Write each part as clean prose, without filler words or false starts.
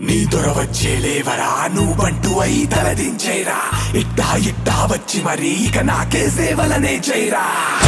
నీ దొరవచ్చే లేవరా నువ్వంటూ అయి తలదించేరా ఇట్టా ఇట్టా వచ్చి మరి ఇక నాకే సేవలనే చేయరా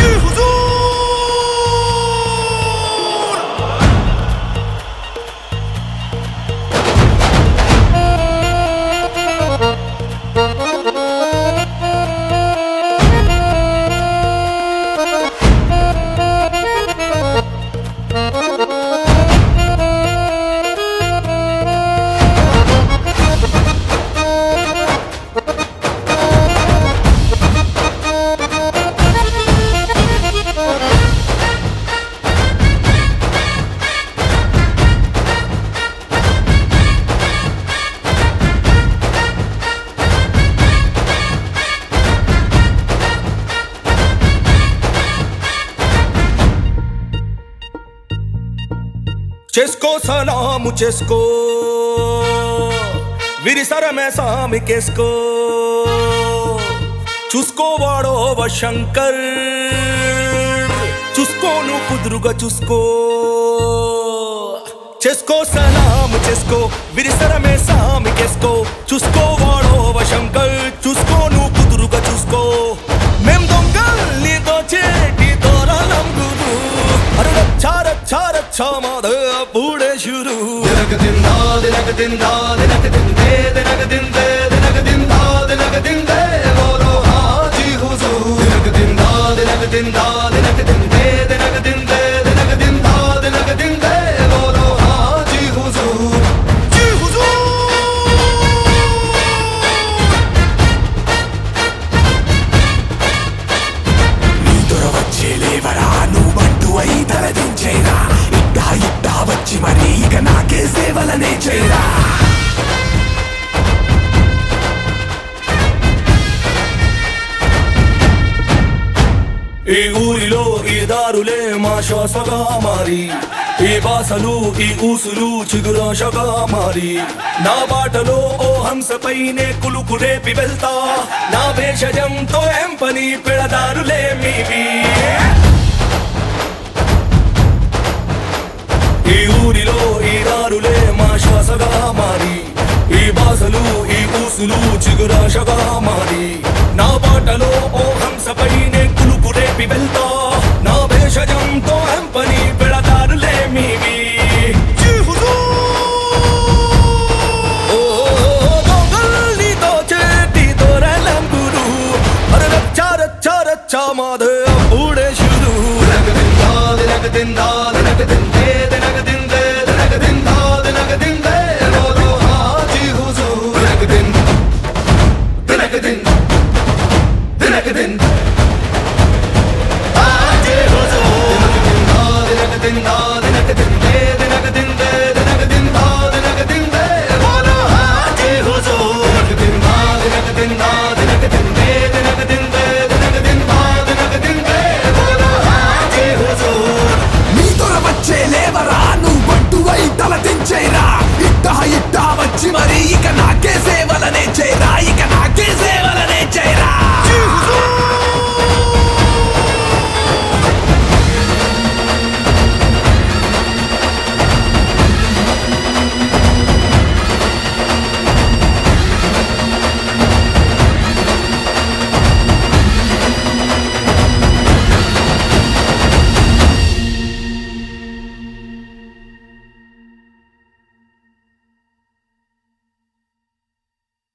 చేసుకో సలాము చేసుకో విరిసరమే సామి కేసుకో చూసుకోవాడో శంకర్ చూసుకోను కుదురుగా చూసుకో చేసుకో సలాము చేసుకో విరిసరమే సామి కేసుకో చూసుకోవాడో శంకర్ చూసుకోను కుదురుగా చూసుకో మేం దొంగల్ని దోచేటి దొరలం గురు అరే చార చార చామాద పూడే శురు దినక దిందా దినక దిందా దినక దిందే దినక దిందే దినక దిందా దినక దిందే బోలో హాజీ హుజూర్ దినక దిందా దినక దిందా దినక దిందే దినక దిందే దినక దిందా దినక దిందే బోలో హాజీ హుజూర్ జీ హుజూర్ నీ దొరవచ్చే లేవరా నువ్వంటూ అయి తలదించేరా ఇట్టా ఇట్టా వచ్చి మరి ఇక నాకే సేవలనే చేయరా ఈ ఊరిలో ఈ దారులే మా శ్వాసగా మారి ఈ బాసలు ఈ ఊసులు చిగురాశగా మారి నా బాటలో ఓ హంసపైనే కులుకు రేపి వెళ్తా నా భేషజంతో ఏం పని పెడదారులే మీవి ఈ ఊరిలో ఈ దారులే మా శ్వాసగా మారి ఈ బాసలు ఈ ఊసులు చిగురాశగా మారి నా బాటలో ఓ హంసపైనే కులుకు రేపి వెళ్తా నా భేషజంతో ఎంపని పెడతారులే మీవి జీ హుజూర్ ఓ దొంగల్ని దోచేటి దొరలం గురు అరే రచ్చా రచ్చా రచ్చా మాదే పూడే శురు దినక దిందా దినక దిందా దినక దిందే దినక దిందే దినక దిందా దినక దిందే బోలో హాజీ హుజూర్ దినక దిన్ దినక దిన్ దినక దిన్ హాజీ హుజూర్ దినక దిందా దినక దిందా